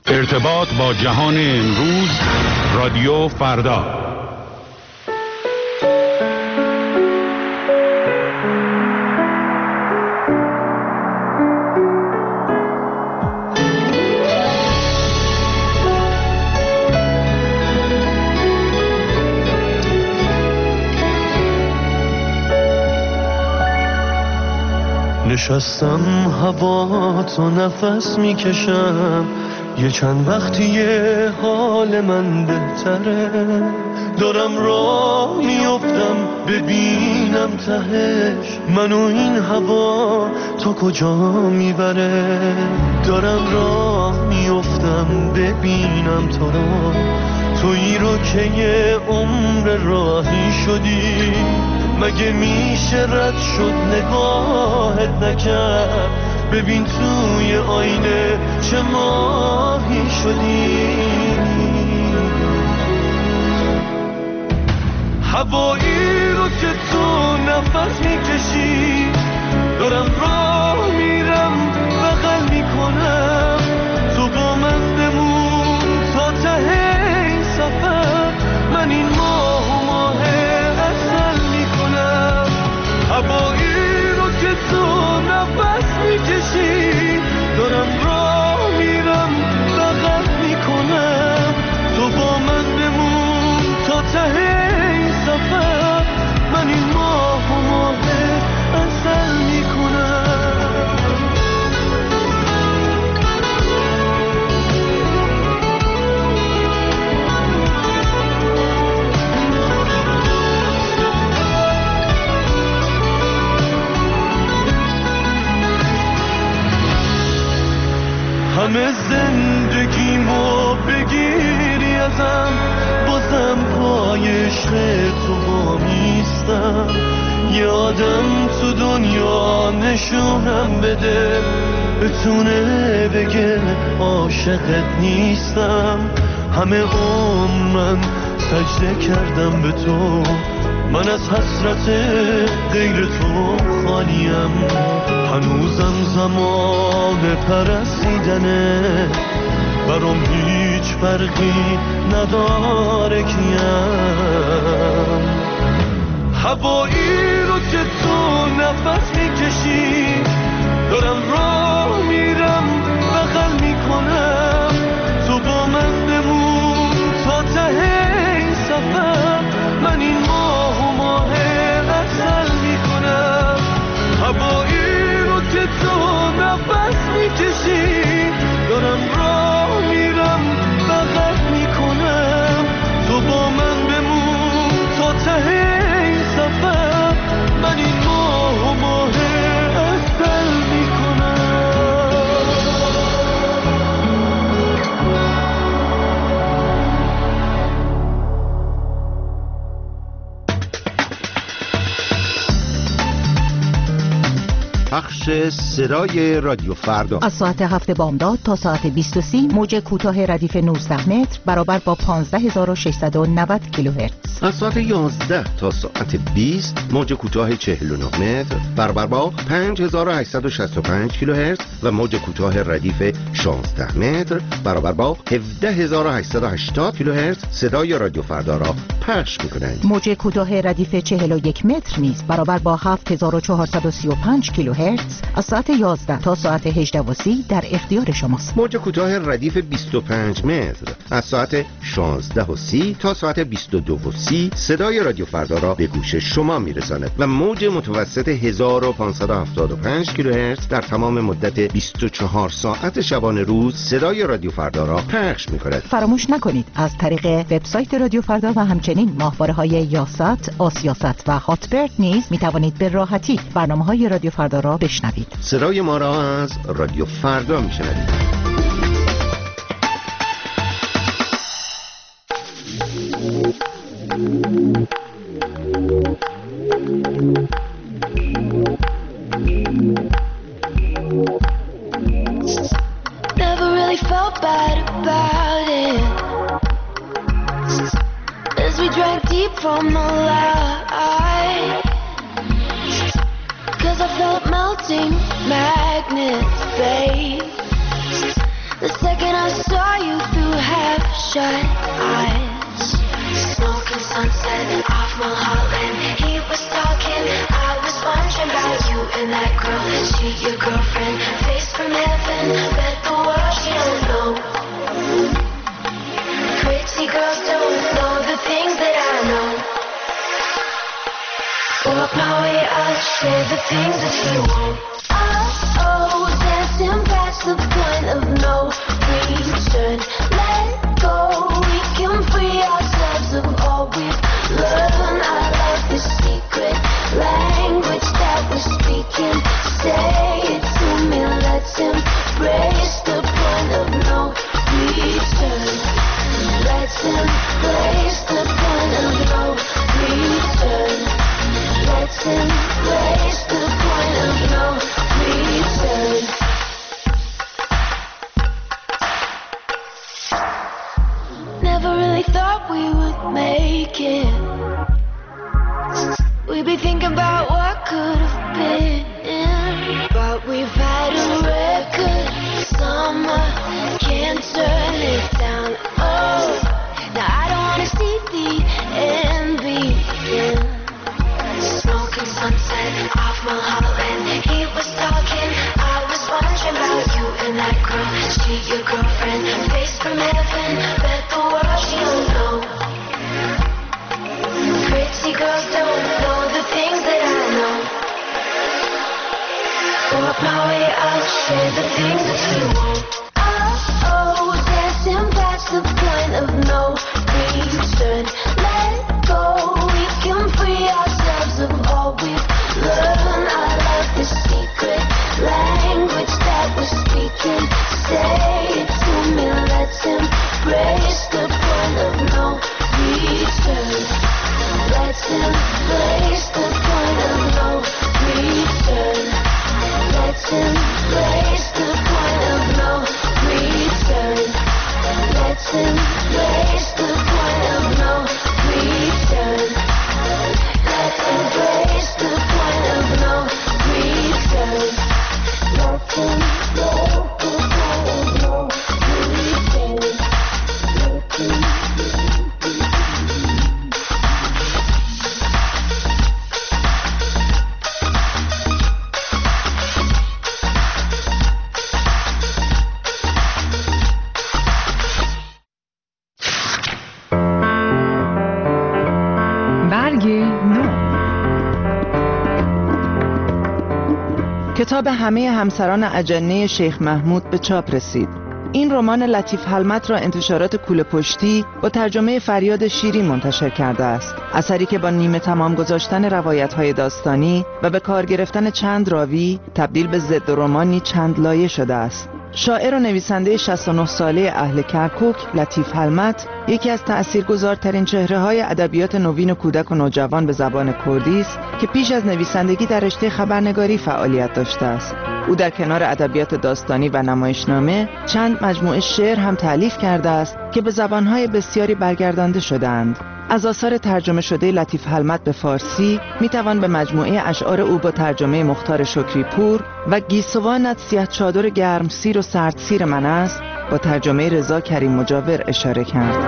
ارتباط با جهان امروز، رادیو فردا. نشستم هوا تو نفس میکشم، یه چند وقتیه حال من بهتره، دارم راه میافتم ببینم تهش منو این هوا تو کجا میبره، دارم راه میافتم ببینم تو رو، تویی رو که یه عمر راهی شدی، مگه میشه رد شد نگاهت نکرد، ببین توی آینه چه ماهی شدی، هوایی رو که تو نفس میکشی، دارم راه میرم بغل میکنم، تو با من بمون تا ته این سفر، من این ماه و ماه اصل میکنم، هوایی رو که تو نفس میکشی، دارم راه میرم بغل میکنم، تو با من بمون تا ته این سفر، من این ماه و ماه اصل میکنم. همه زندگیمو بگیری ازم، بازم پای عشق تو وامیستم، یه آدم تو دنیا نشونم بده، بتونه بگه عاشقت نیستم، همه عمر من سجده کردم به تو، من از حسرت غیر تو خالیم، هنوزم زمان پرستیدنه، برام هیچ فرقی نداره کیم، هوایی رو که تو نفس میکشی، دارم راه میرم بغل میکنم، تو با من بمون تا ته این سفر، من این ماه و ماه اصل میکنم، هوایی رو که تو نفس میکشی، دارم راه میرم بغل میکنم، تو با من بمون تا ته این سفر، من این ماه و ماه اصل میکنم. پخش صدای رادیو فردا از ساعت 7 بامداد تا ساعت 20:30 موج کوتاه ردیف 19 متر برابر با 15690 کیلوهرتز. از ساعت 11 تا ساعت 20 موج کوتاه 49 متر برابر با 5865 کیلوهرتز و موج کوتاه ردیف 16 متر برابر با 17880 کیلوهرتز صدای رادیو فردا را پخش می‌کنند. موج کوتاه ردیف 41 متر نیز برابر با 7435 کیلوهرتز از ساعت 11 تا ساعت 18:30 در اختیار شماست. موج کوتاه ردیف 25 متر از ساعت 16:30 تا ساعت 22:30 صدای رادیو فردا را به گوش شما میرساند و موج متوسط 1575 کیلوهرتز در تمام مدت 24 ساعت شبانه روز صدای رادیو فردا را پخش می‌کند. فراموش نکنید از طریق وبسایت رادیو فردا و همچنین ماهواره‌های یاست، آسیاست و هاتبرد نیز می‌توانید به راحتی برنامه‌های رادیو فردا را بشنوید. صدای ما را از رادیو فردا می‌شنوید. Never really felt bad about it, as we drank deep from the light, 'cause I felt melting magnets, babe, the second I I saw you through half-shut eyes. Smoking sunset off Mulholland. He was talking, I was wondering about you and that girl. She your girlfriend, face from heaven. Bet the world she don't know. Pretty girls don't know the things that I know. Walk my way, I'll share the things that you won't. Oh, dancing past the point of no return. Let go, we can free ourselves of all we've learned. I love the secret language that we're speaking. Say it to me, let's embrace the point of no return. Let's embrace the point of no return. Let's embrace the point of no return. Never really thought we would make it. We'd be thinking about what could have been. But we've had a record summer, can't turn it down. Oh, now I don't wanna see the end begin. Smoking sunset off Mulholland. He was talking, I was wondering about you and that girl. She your girlfriend, face from heaven. Bet the world she don't know. Pretty girls don't know the things that I know. Walk my way, I'll share the things that you won't. Oh, dancing past the point of no return. Let go, we can free ourselves of all we've learned. I love the secret language that we're speaking. Say it to me, let's embrace the point of no return. Let's embrace the point of no return. Let's embrace the point of no return. Let's embrace the point of no return. Let's embrace the point of no return. Let's embrace the point of no return. کتاب همه همسران اجنه شیخ محمود به چاپ رسید. این رمان لطیف حلمت را انتشارات کوله پشتی با ترجمه فریاد شیری منتشر کرده است. اثری که با نیمه تمام گذاشتن روایت‌های داستانی و به کار گرفتن چند راوی تبدیل به ضد رمانی چند لایه شده است. شاعر و نویسنده 69 ساله اهل کرکوک لطیف حلمت یکی از تأثیرگذارترین چهره‌های ادبیات نوین و کودک و نوجوان به زبان کردی است که پیش از نویسندگی در رشته خبرنگاری فعالیت داشته است. او در کنار ادبیات داستانی و نمایشنامه چند مجموعه شعر هم تألیف کرده است که به زبان‌های بسیاری برگردانده شده‌اند. از آثار ترجمه شده لطیف حلمت به فارسی میتوان به مجموعه اشعار او با ترجمه مختار شکری پور و گیسوانت سیاه چادر گرم سیر و سرد سیر من است با ترجمه رضا کریم مجاور اشاره کرد.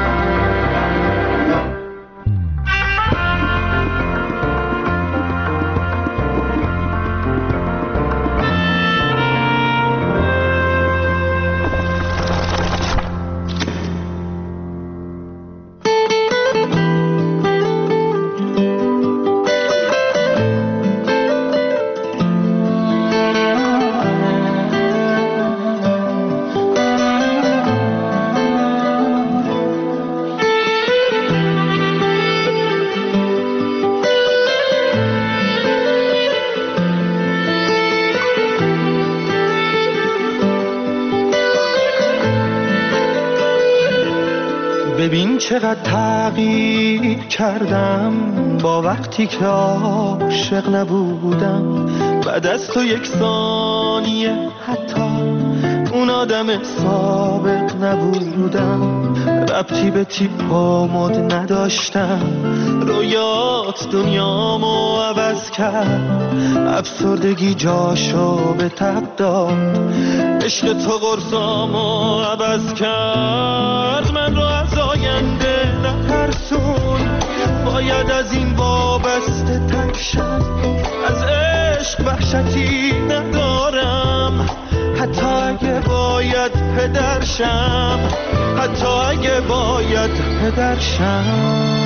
ببین چقدر تغییر کردم با وقتی که عاشق نبودم. بعد از تو یک ثانیه حتی اون آدم سابق نبودم، ربطی به تیپامود نداشتم، رویات دنیامو عوض کرد، افسردگی جاشو به تب داد، عشق تو قرصامو عوض کرد، من رو از آینده نترسون، باید از این وابسته تک شم، از عشق وحشتی ندارم، حتی اگه باید پدرشم، حتی اگه باید پدرشم.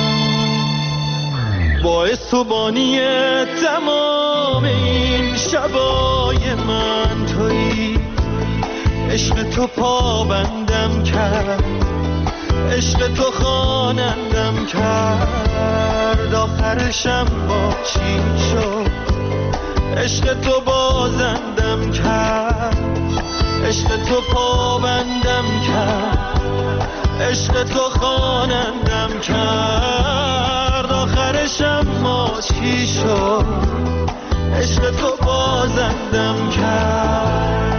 باعث و بانی تمام این شبای من تویی، عشق تو پابندم کرد، عشق تو خوانندم کرد، آخرشم با چی شد، عشق تو بازندم کرد، عشق تو پابندم کرد، عشق تو خوانندم کرد، آخرشم ما چی شد، عشق تو بازندم کرد.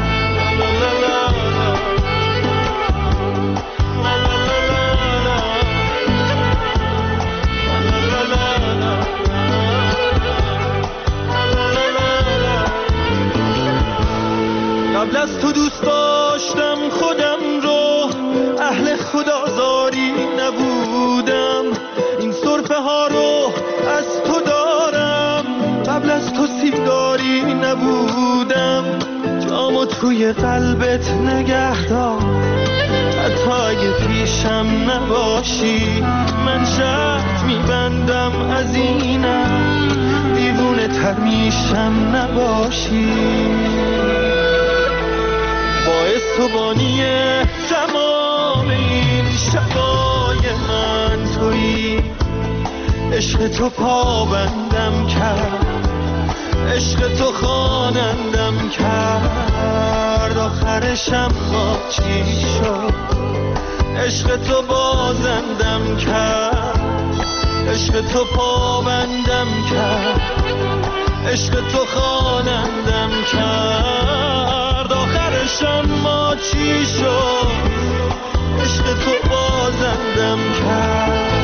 قبل از تو دوست داشتم خودم رو، اهل خدازاری نبودم، این سرفه ها رو از تو دارم، قبل از تو سیگاری نبودم، جامو توی قلبت نگه دار، حتی اگه پیشم نباشی، من شرط میبندم از اینم، دیوونه تر میشم نباشی. باعث و بانی تمام این شبای من تویی، عشق تو پابندم کرد، عشق تو خوانندم کرد، آخرشم با چی شد، عشق تو بازندم کرد، عشق تو پابندم کرد، عشق تو خوانندم کرد، آخرشم ما چی شد، عشق تو بازندم کرد.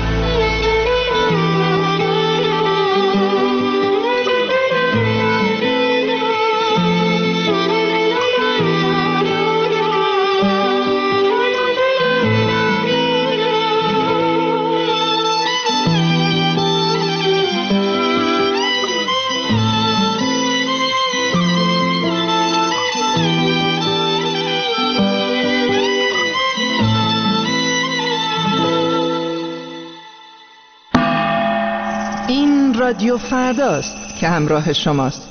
رادیو فرداست که همراه شماست.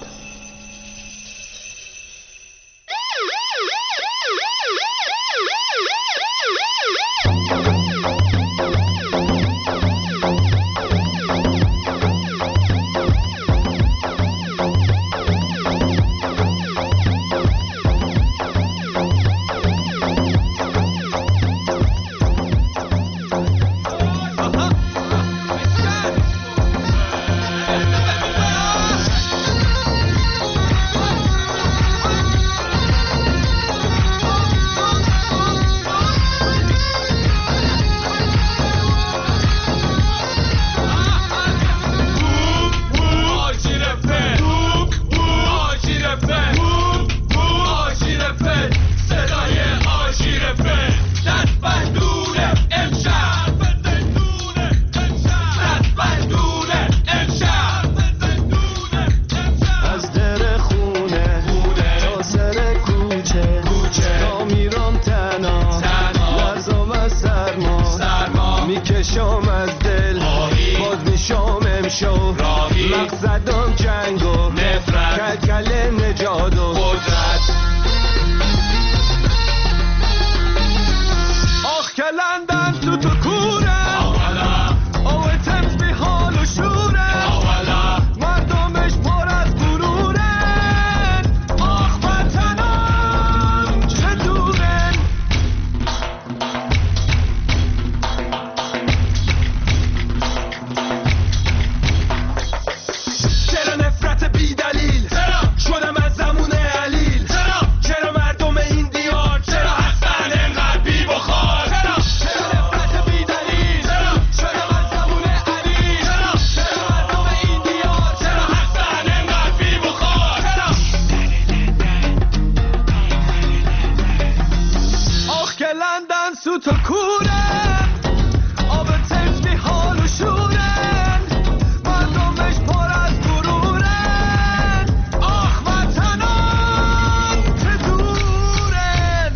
سوت و کورن آب تلفی حال و شورن مردمش پر از غرورن آخ وطنان چه دورن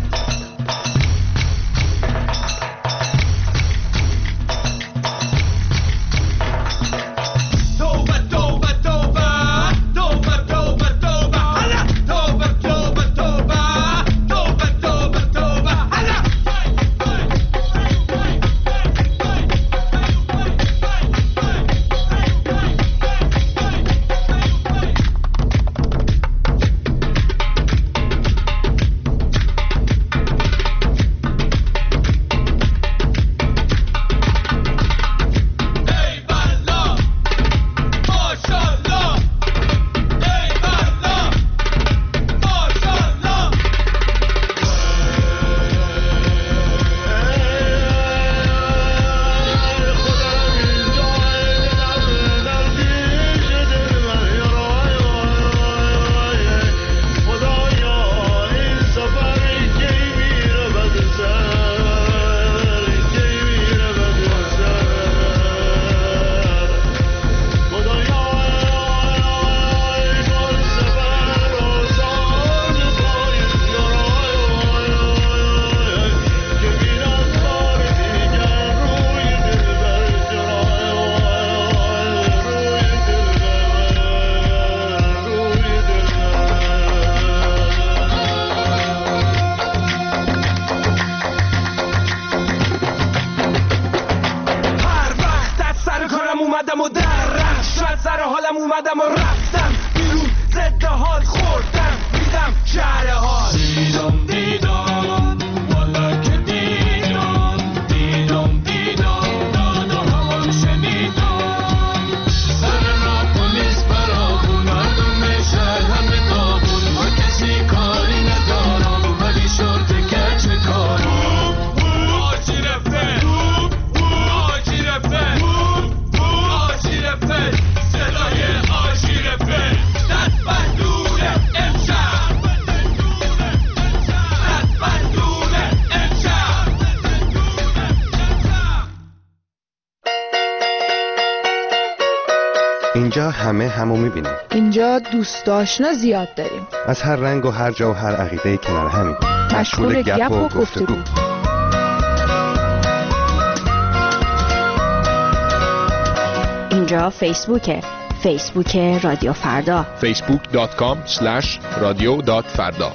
توبه توبه توبه توبه توبه توبه هلا توبه توبه توبه توبه توبه توبه هلا اومدم و در رفت شاید سر حالم اومدم و رفتم بیرون ضد حال خوردم دیدم شهر حال دیدم دیدم والا که دیدم دیدم دیدم دادا همان شنیدم سر را پلیس برابون مردم شهر همه دابون ما کسی کاری ندارم ولی شرط گچه کارم آجی رفته آجی رفته صدای آژیرفه دست بندونه امشب دست بندونه امشب. اینجا همه همو میبینیم. اینجا دوست آشنا زیاد داریم. از هر رنگ و هر جا و هر عقیده کنار همیم. مشغول گپ و گفتگو. اینجا فیسبوکه. فیسبوک رادیو فردا. facebook.com/radio.farda.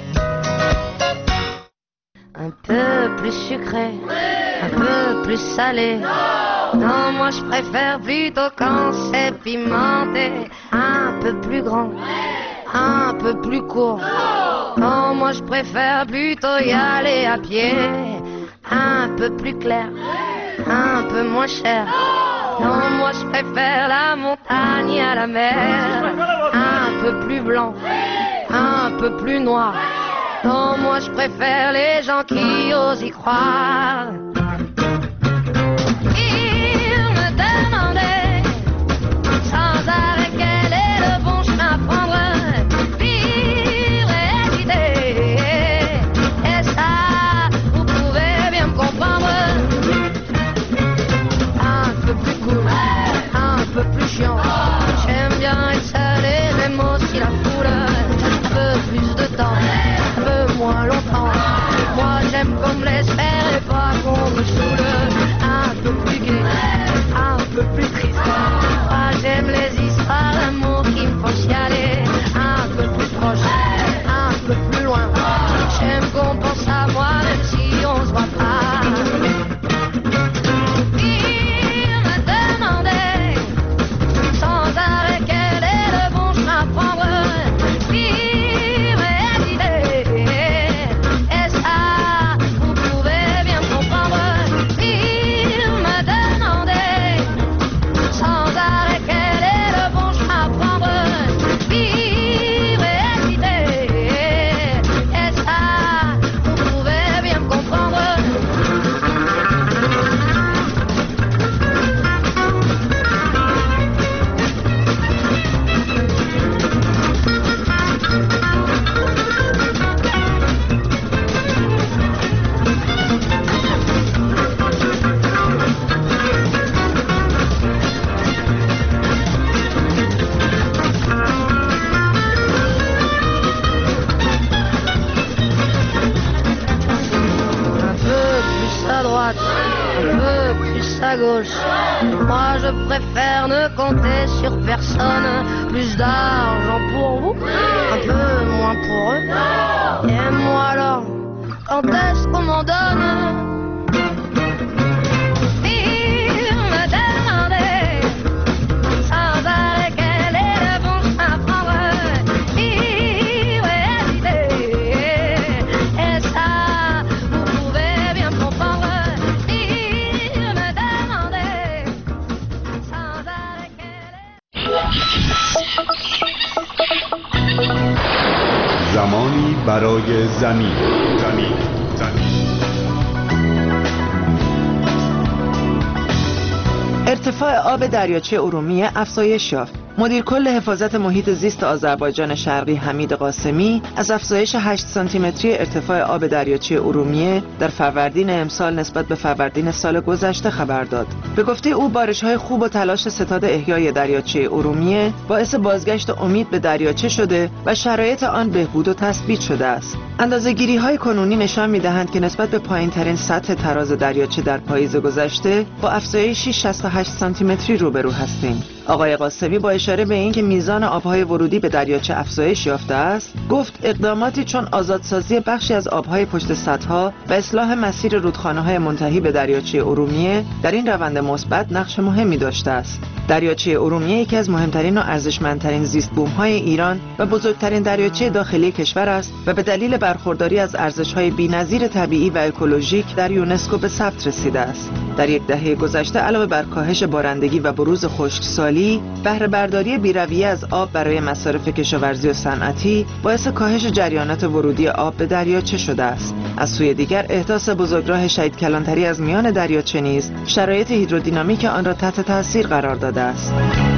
Un peu plus sucré, un peu plus salé. Non, moi je préfère plutôt quand c'est pimenté. Un peu plus grand, un peu plus court. Non, moi je préfère plutôt y aller à pied. Un peu plus clair, un peu moins cher. Non, moi je préfère la montagne à la mer. Un peu plus blanc, un peu plus noir. Non, moi je préfère les gens qui osent y croire. Il me demandait sans arrêt quel est le bon chemin à prendre. Vivre et hésiter. Et ça, vous pouvez bien me comprendre. Un peu plus cool, un peu plus chiant. J'aime bien être seul et même aussi la foule. Un peu plus de temps, un peu moins longtemps. Moi j'aime qu'on me laisse faire et pas qu'on me à gauche. Moi je préfère ne compter sur personne. Plus d'argent pour vous, un peu moins pour eux. Et moi alors, quand est-ce qu'on m'en donne? زمانی برای زمین. ارتفاع آب دریاچه ارومیه افزایش یافت. مدیر کل حفاظت محیط زیست آذربایجان شرقی حمید قاسمی از افزایش 8 سانتیمتری ارتفاع آب دریاچه ارومیه در فروردین امسال نسبت به فروردین سال گذشته خبر داد. به گفته او بارش‌های خوب و تلاش ستاد احیای دریاچه ارومیه باعث بازگشت امید به دریاچه شده و شرایط آن بهبود و تثبیت شده است. اندازه‌گیری‌های کنونی نشان می‌دهند که نسبت به پایین‌ترین سطح تراز دریاچه در پاییز گذشته با افزایشی 68 سانتیمتری روبرو هستیم. آقای قاسمی با اشاره به اینکه میزان آبهای ورودی به دریاچه افزایش یافته است، گفت اقداماتی چون آزادسازی بخشی از آبهای پشت سدها و اصلاح مسیر رودخانه‌های منتهی به دریاچه ارومیه در این روند مثبت نقش مهمی داشته است. دریاچه ارومیه یکی از مهمترین و ارزشمندترین زیست بوم‌های ایران و بزرگترین دریاچه داخلی کشور است و به دلیل برخورداری از ارزش‌های بی‌نظیر طبیعی و اکولوژیک در یونسکو به ثبت رسیده است. در یک دهه گذشته علاوه بر کاهش بارندگی و بروز خشکسالی، بهره برداری بی‌رویه از آب برای مصارف کشاورزی و صنعتی باعث کاهش جریانات ورودی آب به دریاچه شده است. از سوی دیگر احداث بزرگراه شهید کلانتری از میان دریاچه نیز شرایط هیدرودینامیک آن را تحت تاثیر قرار داده است.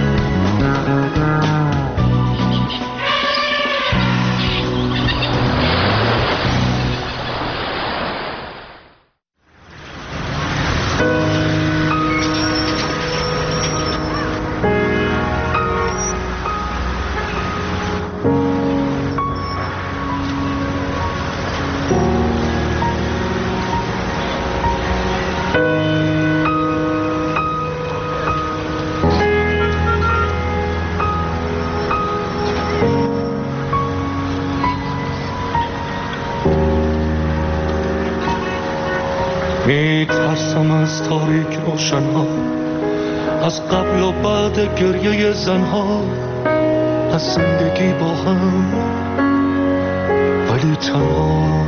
میترسم از تاریک روشنها، از قبل و بعد گریه زنها، از زندگی با هم ولی تنها،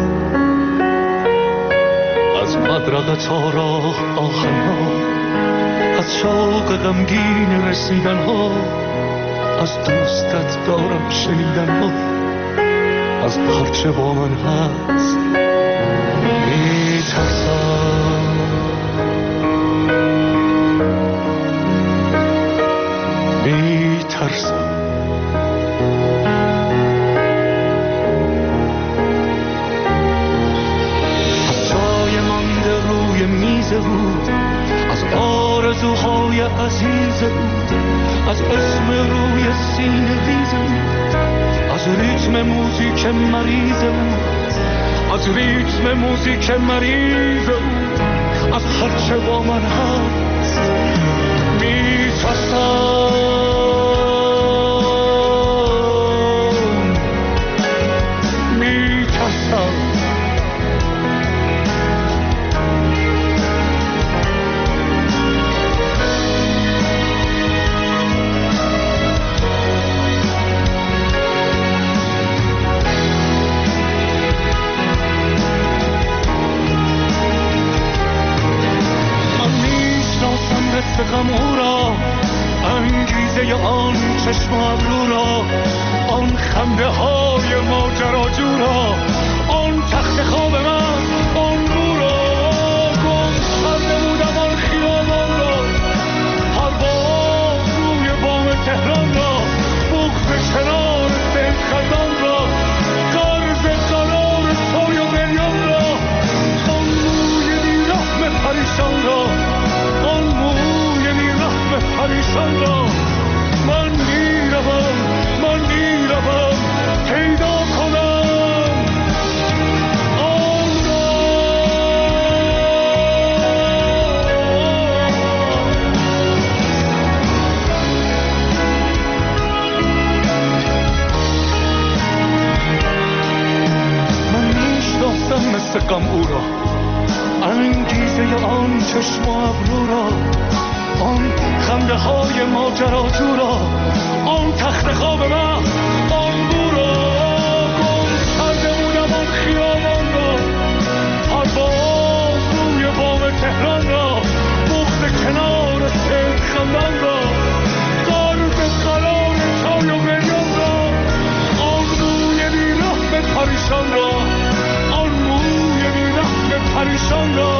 از مدرقه تا راه آخرها، از شوق غمگین رسیدنها، از دوستت دارم شنیدنها، از هرچه با من هست میترسم. از جای مانده روی میز بود، از آرزوهای عزیز بود، از اسم روی سینه ریز بود، از ریتم موزیک مریض بود، از ریتم موزیک مریض بود، از هرچه با من هست میترسم. غم او را، انگیزه آن چشم ابرو را، آن خنده های ماجراجو را، آن تخت خواب من، آن رو را، گم کرده بودم آن خیابان را، پرواز روی بام تهران را، بغض کنار سید خزان را، قرض قرار سوی و بریان را، آن موی بیرحم پریشان را، آن پریشان را. من میروم پیدا کنم. قرص غم او را، انگیزه آن چشم و ابرو را، آن خنده های ماجراجو را، آن تخت خواب من، آن بو را گم کرده بودم، آن خیابان را، پرواز روی بام تهران را، بغض کنار سیل خندان را، درد قرار چای و بریان را، آن روی بی رحم پریشان را، آن روی بی رحم پریشان را.